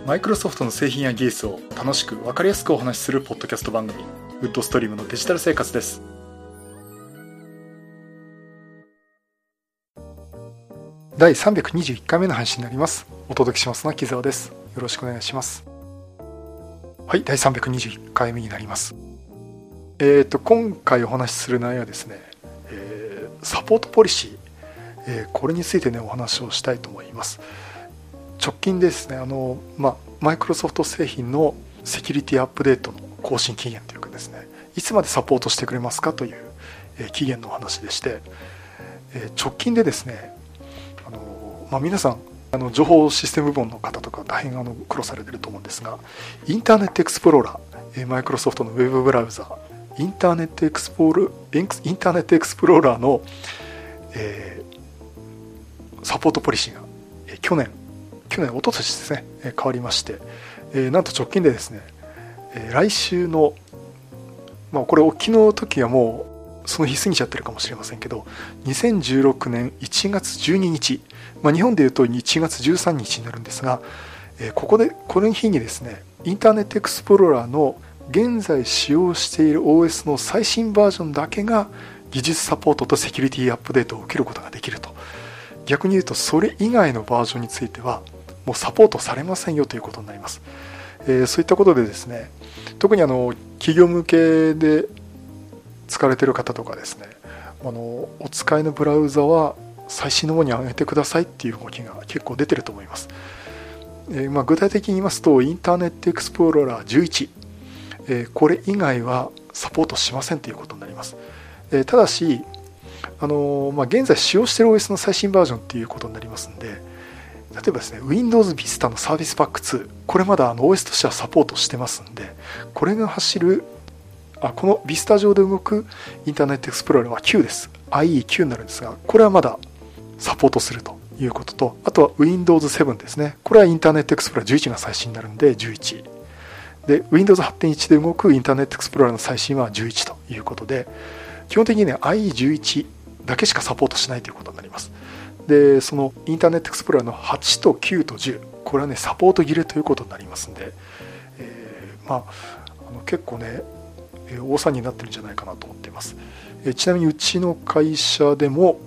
マイクロソフトの製品や技術を楽しく分かりやすくお話しするポッドキャスト番組、ウッドストリームのデジタル生活です。第321回目の配信になります。お届けしますのは木澤です。よろしくお願いします。はい、第321回目になります。今回お話しする内容はですね、サポートポリシー、これについてねお話をしたいと思います。直近ですね、マイクロソフト製品のセキュリティアップデートの更新期限というかですね、いつまでサポートしてくれますかという、期限のお話でして、直近でですね、皆さん情報システム部門の方とか大変苦労されていると思うんですが、インターネットエクスプローラー、マイクロソフトのウェブブラウザインターネットエクスプローラーの、サポートポリシーが、去年一昨年ですね、変わりまして、なんと直近でですね、来週の、これお聞きの時はもうその日過ぎちゃってるかもしれませんけど、2016年1月12日、日本でいうと1月13日になるんですが、この日にですね、インターネットエクスプローラーの現在使用している OS の最新バージョンだけが技術サポートとセキュリティアップデートを受けることができると。逆に言うとそれ以外のバージョンについてはもうサポートされませんよということになります。そういったことでですね、特に企業向けで使われている方とかですね、お使いのブラウザは最新のものに上げてくださいっていう動きが結構出てると思います。具体的に言いますと、インターネットエクスプローラー11、これ以外はサポートしませんということになります。ただし現在使用している OS の最新バージョンっていうことになりますので、例えばですね Windows Vista のサービスパック2、これまだOS としてはサポートしてますんで、これが走るこの Vista 上で動くインターネットエクスプローラーは9です。 IE9 になるんですが、これはまだサポートするということと、あとは Windows 7ですね、これはインターネットエクスプローラー11が最新になるんで11で、 Windows 8.1 で動くインターネットエクスプローラーの最新は11ということで、基本的にね IE11 だけしかサポートしないということになります。で、そのインターネットエクスプローラーの8と9と10、これはねサポート切れということになりますんで、結構ね大騒ぎになってるんじゃないかなと思っています。ちなみにうちの会社でも、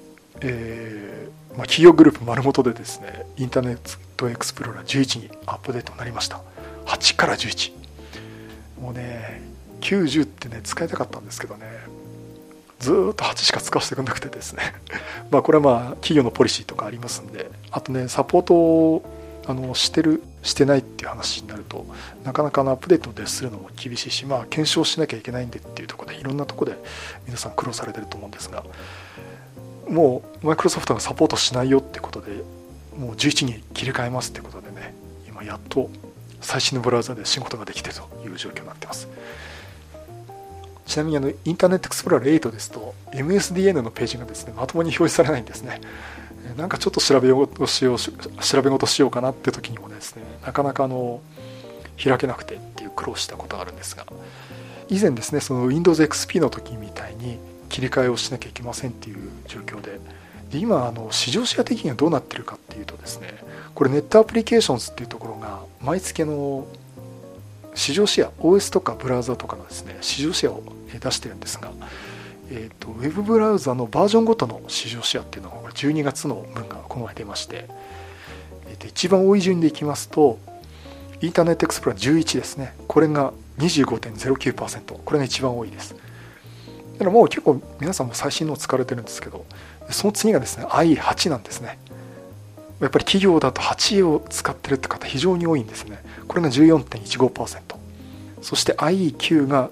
企業グループ丸ごとでですね、インターネットエクスプローラー11にアップデートになりました。8から11、もうね90ってね使いたかったんですけどね、ずーっと8しか使わせてくれなくてですねこれは企業のポリシーとかありますんで、あとねサポートをしてるしてないっていう話になると、なかなかアップデートでするのも厳しいし、検証しなきゃいけないんでっていうところで、いろんなところで皆さん苦労されてると思うんですが、もうマイクロソフトがサポートしないよってことで、もう11に切り替えますってことでね、今やっと最新のブラウザで仕事ができているという状況になっています。ちなみにインターネットエクスプローラー8ですと MSDN のページがですねまともに表示されないんですね。なんかちょっと調べ事しようかなって時にもですね、なかなか開けなくてっていう苦労したことがあるんですが、以前ですねその Windows XP の時みたいに切り替えをしなきゃいけませんっていう状況で、今市場シェア的にはどうなってるかっていうとですね、これネットアプリケーションズっていうところが毎月市場シェア OS とかブラウザとかのですね市場シェアを出してるんですが、ウェブブラウザのバージョンごとの市場シェアっていうのが12月の分がこの前出まして、一番多い順でいきますとインターネットエクスプローラー11ですね、これが 25.09%、 これが一番多いです。だからもう結構皆さんも最新のを使われてるんですけど、その次がですね IE8 なんですね。やっぱり企業だと8を使ってるって方非常に多いんですね。これが 14.15%、 そして IE9 が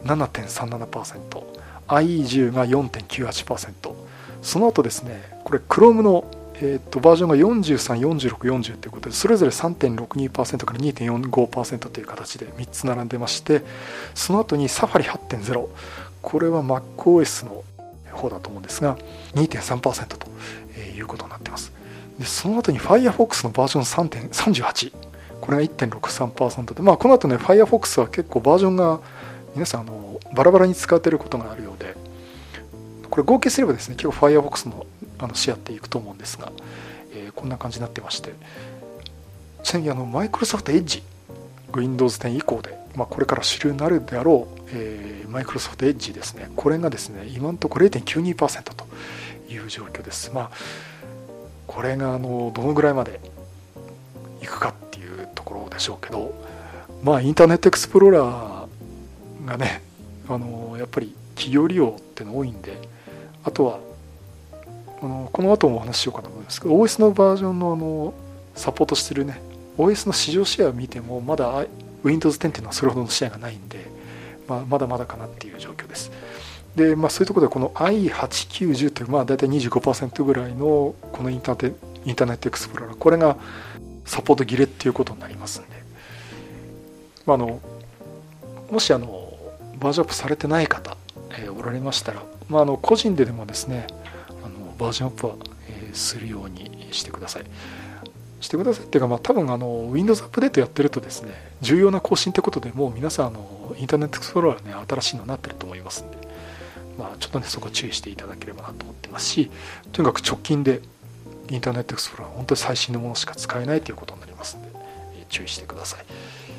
7.37%、 IE10 が 4.98%、 その後ですね、これ Chrome の、バージョンが43、46、40ということで、それぞれ 3.62% から 2.45% という形で3つ並んでまして、その後に Safari 8.0、 これは MacOS の方だと思うんですが 2.3% ということになっています。でその後に Firefox のバージョン 3.38、 これが 1.63% で、この後ね Firefox は結構バージョンが皆さんバラバラに使っていることがあるようで、これ合計すればですね結構 Firefox のシェアっていくと思うんですが、こんな感じになってまして、 ちなみにMicrosoft Edge、Windows 10以降で、これから主流になるであろう、Microsoft Edge ですね、これがですね今のところ 0.92% という状況です。これがどのぐらいまでいくかっていうところでしょうけど、インターネットエクスプローラーがねやっぱり企業利用っての多いんで、あとはこの後もお話ししようかと思いますけど、 OS のバージョンのサポートしてるね OS の市場シェアを見てもまだ Windows 10っていうのはそれほどのシェアがないんで、まだまだかなっていう状況です。で、そういうところでこの i890 という大体 25% ぐらいのこのインターネットエクスプローラー、これがサポート切れっていうことになりますんで、もしバージョンアップされてない方、おられましたら、個人でもですねバージョンアップは、するようにしてください。っていうか、多分Windows アップデートやってるとですね、重要な更新ってことでもう皆さんインターネットエクスプローラーね、新しいのになってると思いますんで、ちょっとねそこ注意していただければなと思ってますし、とにかく直近でインターネットエクスプローラー本当に最新のものしか使えないということになりますので、注意してください。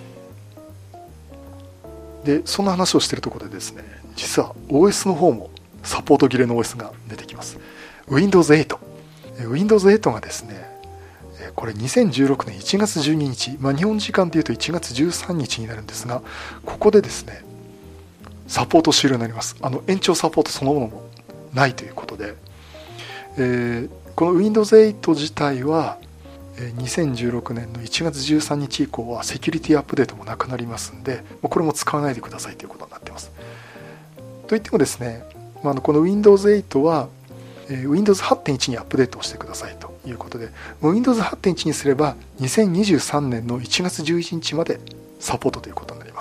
でそんな話をしているところでですね、実は OS の方もサポート切れの OS が出てきます。 Windows 8 Windows 8がですね、これ2016年1月12日、日本時間でいうと1月13日になるんですが、ここでですねサポート終了になります。延長サポートそのものもないということで、この Windows 8自体は2016年の1月13日以降はセキュリティアップデートもなくなりますんで、これも使わないでくださいということになっています。といってもですね、この Windows 8は Windows 8.1 にアップデートをしてくださいということで、Windows 8.1 にすれば2023年の1月11日までサポートということになります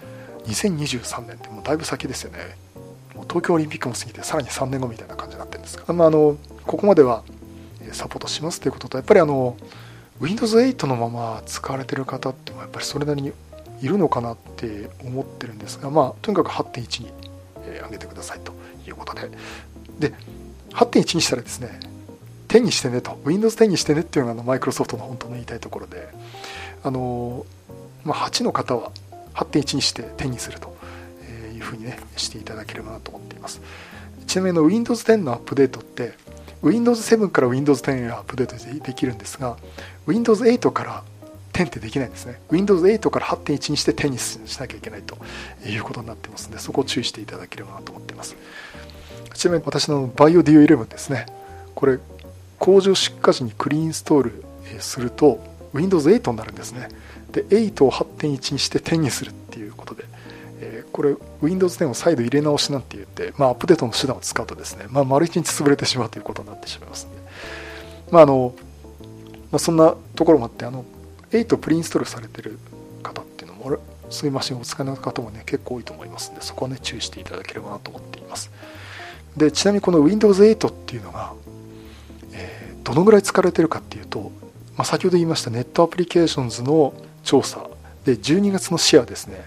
。2023年ってもうだいぶ先ですよね。もう東京オリンピックも過ぎてさらに3年後みたいな感じになってるんですが、ここまではサポートしますということと、やっぱりWindows 8のまま使われている方ってやっぱりそれなりにいるのかなって思ってるんですが、とにかく 8.1 に上げてくださいということで、8.1 にしたらですね、10にしてねと、Windows 10にしてねっていうのがマイクロソフトの本当の言いたいところで、8の方は 8.1 にして10にするというふうにねしていただければなと思っています。ちなみにWindows 10のアップデートって Windows 7から Windows 10へアップデートできるんですが、 Windows 8から10ってできないんですね。 Windows 8から 8.1 にして10にしなきゃいけないということになってますので、そこを注意していただければなと思っています。ちなみに私の BioDio11 ですね、これ工場出荷時にクリーンインストールすると Windows 8になるんですね。で8を 8.1 にして10にするっていうことで、これ Windows 10を再度入れ直しなんて言って、アップデートの手段を使うとですね、丸一日潰れてしまうということになってしまいますので、そんなところもあって8をプリインストールされてる方っていうのも、そういうマシンをお使いの方もね結構多いと思いますので、そこはね注意していただければなと思っています。でちなみにこの Windows 8っていうのが、どのぐらい使われてるかっていうと、先ほど言いましたネットアプリケーションズの調査で12月のシェアですね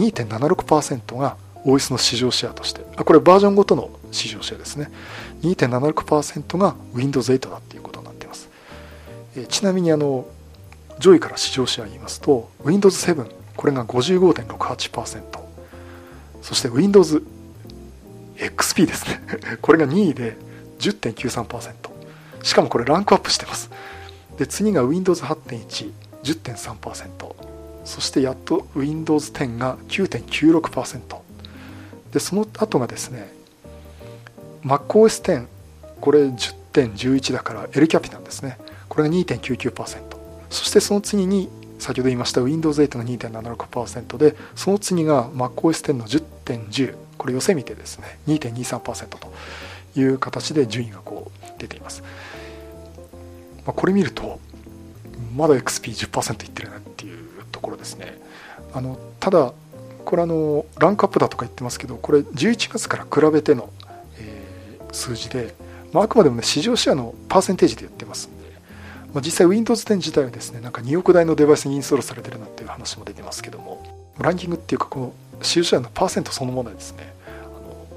2.76% が OS の市場シェアとして、これバージョンごとの市場シェアですね、 2.76% が Windows 8だっていうことになっています。ちなみに上位から市場シェア言いますと Windows 7、これが 55.68%、 そして Windows XP ですねこれが2位で 10.93%、 しかもこれランクアップしてます。で次が Windows 8.1 10.3%、 そしてやっと Windows 10が 9.96%、 でその後がですね MacOS 10、これ 10.11 だから L キャピなんですね、これが 2.99%、 そしてその次に先ほど言いました Windows 8が 2.76% で、その次が MacOS 10の 10.10、 これ寄せ見てですね 2.23% という形で順位がこう出ています。これ見るとまだ XP10% いってるなっていうところですね。ただこれランクアップだとか言ってますけど、これ11月から比べての、数字で、あくまでもね市場シェアのパーセンテージで言ってますんで、実際 Windows 10自体はですね、なんか2億台のデバイスにインストールされてるなっていう話も出てますけども、ランキングっていうかこの市場シェアのパーセントそのものはですね、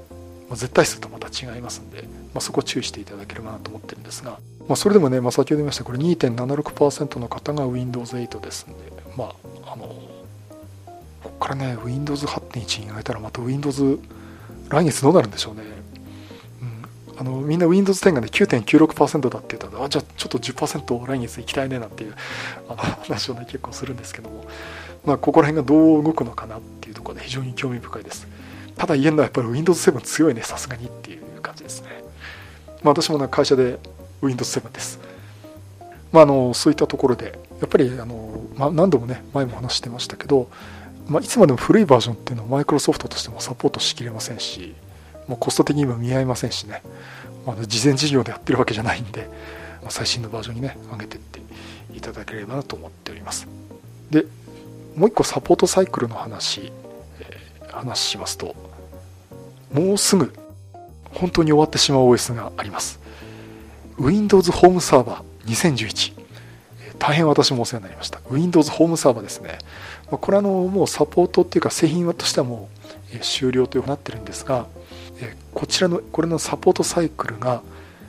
絶対数とまた違いますんで、そこを注意していただければなと思ってるんですが、それでもね、先ほど言いましたこれ 2.76% の方が Windows 8ですんで、ここからね Windows 8.1 に上げたらまた Windows 来月どうなるんでしょうね。みんな Windows 10がね 9.96% だって言ったら、じゃあちょっと 10% 来月行きたいねなんていう話をね結構するんですけども、ここら辺がどう動くのかなっていうところで非常に興味深いです。ただ言えるのはやっぱり Windows 7強いね、さすがにっていう感じですね。私も会社で Windows 7です。そういったところでやっぱり何度もね前も話してましたけど、いつまでも古いバージョンっていうのはマイクロソフトとしてもサポートしきれませんし、もうコスト的にも見合いませんしね、事前事業でやってるわけじゃないんで、最新のバージョンにね上げていっていただければなと思っております。でもう一個サポートサイクルの話しますと、もうすぐ本当に終わってしまう OS があります。 Windows ホームサーバー2011、大変私もお世話になりました。 Windows ホームサーバーですね。これはもうサポートっていうか製品としてはもう終了というふうになってるんですが、これのサポートサイクルが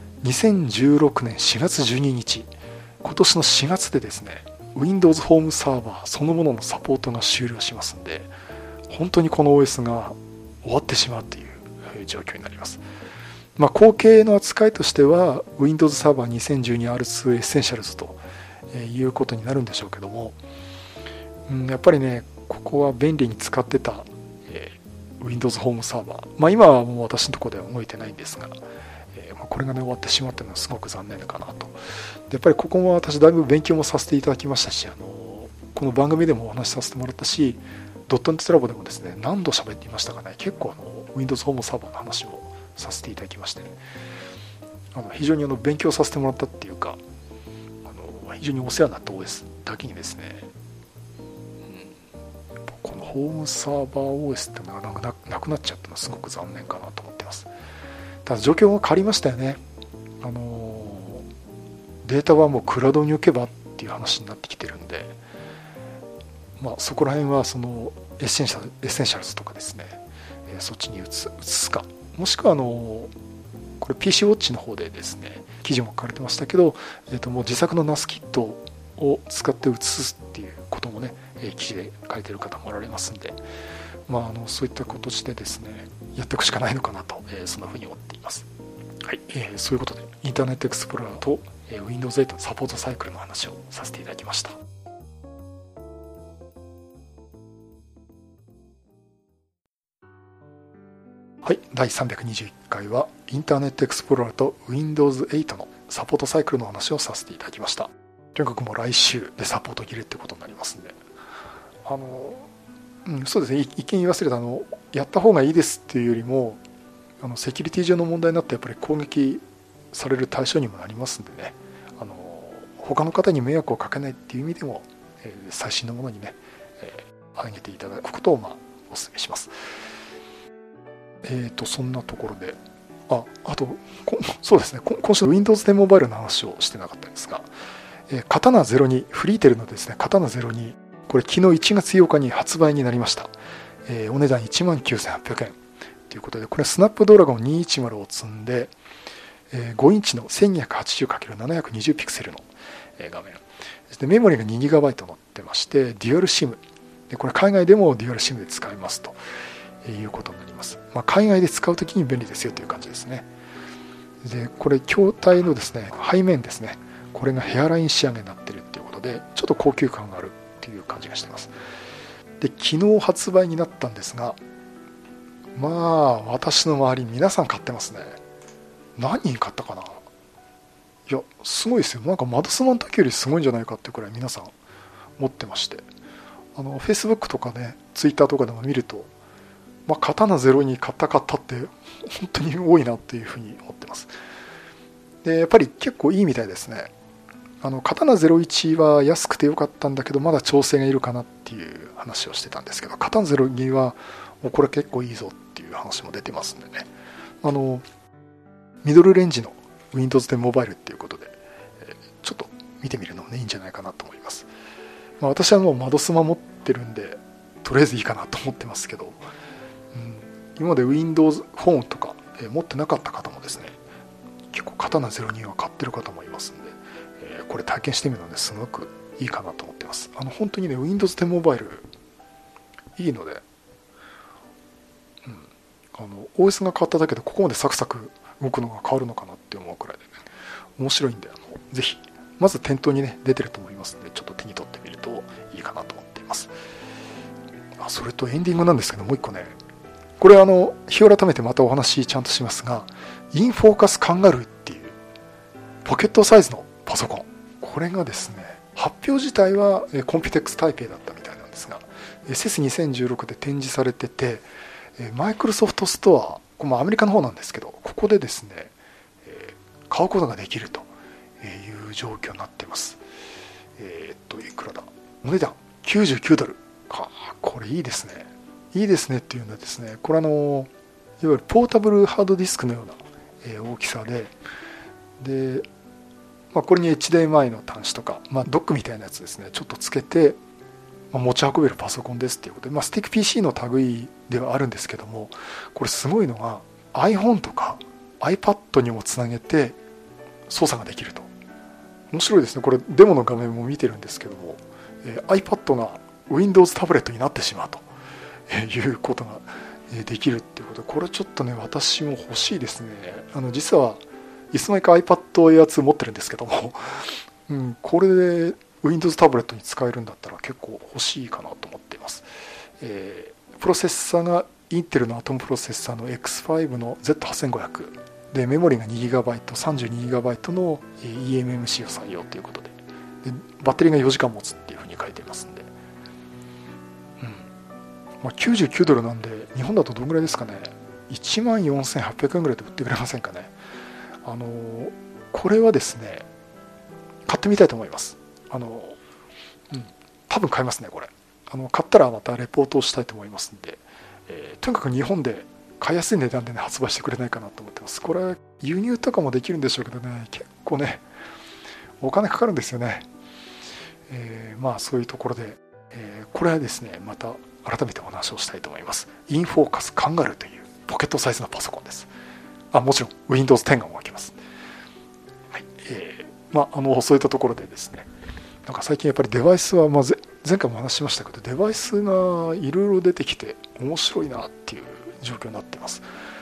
2016年4月12日、今年の4月でですね Windows ホームサーバーそのもののサポートが終了しますんで、本当にこの OS が終わってしまうという状況になります。後継の扱いとしては Windows サーバー 2012R2 Essentials ということになるんでしょうけども、やっぱりねここは便利に使ってた、Windows ホームサーバー、今はもう私のところでは動いてないんですが、これがね終わってしまったのはすごく残念かなと。でやっぱりここも私だいぶ勉強もさせていただきましたし、この番組でもお話しさせてもらったし、ドットネットラボでもですね何度喋っていましたかね、結構Windows ホームサーバーの話をさせていただきまして、非常に勉強させてもらったっていうか、非常にお世話になった OS だけにですね、このホームサーバー OS ってのがなくなっちゃったのはすごく残念かなと思ってます。ただ状況が変わりましたよね。データはもうクラウドに置けばっていう話になってきてるんで、そこら辺はそのエッセンシャルズとかですね、そっちに移すか、もしくはこれ PC ウォッチの方でですね記事も書かれてましたけど、もう自作の NAS キットを使って移すっていうこともね記事で書いてる方もおられますんで、そういったことしてですねやっていくしかないのかなと、そんなふうに思っています。はい、そういうことでインターネットエクスプローラーと Windows 8サポートサイクルの話をさせていただきました。はい、第321回はインターネットエクスプローラーと Windows 8のサポートサイクルの話をさせていただきました。とにかくもう来週でサポート切れってことになりますんで、そうですね、一見言わせるとやった方がいいですっていうよりもセキュリティ上の問題になってやっぱり攻撃される対象にもなりますんでね、他の方に迷惑をかけないっていう意味でも、最新のものにね、上げていただくことをお勧めします。そんなところであとそうですね、今週の Windows 10モバイルの話をしてなかったんですが、カタナ02フリーテルのですねカタナ02、これ昨日1月8日に発売になりました。お値段 19,800 円ということで、これスナップドラゴン210を積んで、5インチの 1280×720 ピクセルの画面で、メモリが 2GB 載ってまして、デュアル SIM で、これ海外でもデュアル SIM で使えますということになります。海外で使うときに便利ですよという感じですね。でこれ筐体のですね背面ですね、これがヘアライン仕上げになっているということで、ちょっと高級感があるという感じがしています。で昨日発売になったんですが、私の周り皆さん買ってますね。何人買ったかな。いやすごいですよ。なんかマドスマン時よりすごいんじゃないかっていうくらい皆さん持ってまして、Facebook とかね Twitter とかでも見ると、カタナ0に買ったって本当に多いなっていうふうに思ってます。でやっぱり結構いいみたいですね。カタナ01は安くてよかったんだけどまだ調整がいるかなっていう話をしてたんですけど、カタナ02はもうこれ結構いいぞっていう話も出てますんでね、ミドルレンジの Windows 10モバイルっていうことで、ちょっと見てみるのもねいいんじゃないかなと思います。私はもうマドスマ持ってるんでとりあえずいいかなと思ってますけど、今まで Windows フォンとか持ってなかった方もですね、結構刀02は買ってる方もいますんで、これ体験してみるのですごくいいかなと思っています。本当にね Windows 10モバイルいいので、OS が変わっただけでここまでサクサク動くのが変わるのかなって思うくらいでね、面白いんで、ぜひまず店頭にね出てると思いますので、ちょっと手に取ってみるといいかなと思っています。それとエンディングなんですけど、もう一個ね、これ日を改めてまたお話ちゃんとしますが、インフォーカスカンガルーっていうポケットサイズのパソコン、これがですね、発表自体はコンピュテックス台北だったみたいなんですが、CES2016 で展示されてて、マイクロソフトストア、これもアメリカの方なんですけど、ここでですね、買うことができるという状況になっています。いくらだ、お値段99ドル。これいいですね。いいですねっていうのはですね、これいわゆるポータブルハードディスクのような大きさで、これに HDMI の端子とか、ドックみたいなやつですね、ちょっとつけて、持ち運べるパソコンですっていうことで、スティック PC の類ではあるんですけども、これすごいのが iPhone とか iPad にもつなげて操作ができると。面白いですね。これデモの画面も見てるんですけども、iPad が Windows タブレットになってしまうということができるっていうことで、これちょっとね私も欲しいですね。実はいつの間にか iPad Air 2持ってるんですけども、これで Windows タブレットに使えるんだったら結構欲しいかなと思っています。プロセッサーがインテルのアトムプロセッサーの X5 の Z8500 で、メモリが 2GB、32GB の eMMC を採用ということで、バッテリーが4時間持つっていうふうに書いていますんで、99ドルなんで日本だとどんぐらいですかね、14,800円ぐらいで売ってくれませんかね。これはですね買ってみたいと思います。多分買いますねこれ。買ったらまたレポートをしたいと思いますんで、とにかく日本で買いやすい値段でね発売してくれないかなと思ってます。これ輸入とかもできるんでしょうけどね、結構ねお金かかるんですよね。そういうところで、これはですねまた改めてお話をしたいと思います。インフォーカスカンガルーというポケットサイズのパソコンです。もちろん Windows 10が動きます。はい、そういったところでですね、なんか最近やっぱりデバイスは、前回も話しましたけど、デバイスがいろいろ出てきて面白いなっていう状況になっています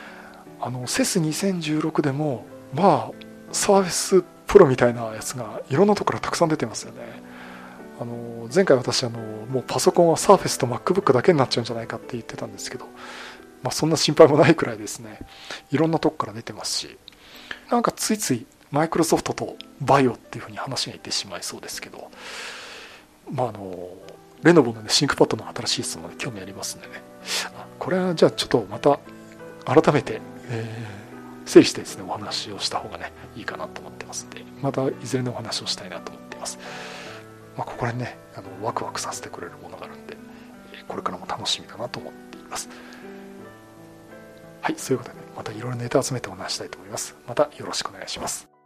。CES2016 でもサーフェスプロみたいなやつがいろんなところからたくさん出てますよね。前回私もうパソコンはサーフェスと MacBook だけになっちゃうんじゃないかって言ってたんですけど、そんな心配もないくらいですね、いろんなとこから出てますし、なんかついついマイクロソフトとバイオっていうふうに話がいってしまいそうですけど、レノボの、シンクパッドの新しい質問で興味ありますんでね、これはじゃあちょっとまた改めて、整理してですねお話をした方がねいいかなと思ってますんで、またいずれのお話をしたいなと思っています。ここら辺ねワクワクさせてくれるものがあるんで、これからも楽しみだなと思っています。はい、そういうことで、またいろいろネタ集めてお話したいと思います。またよろしくお願いします。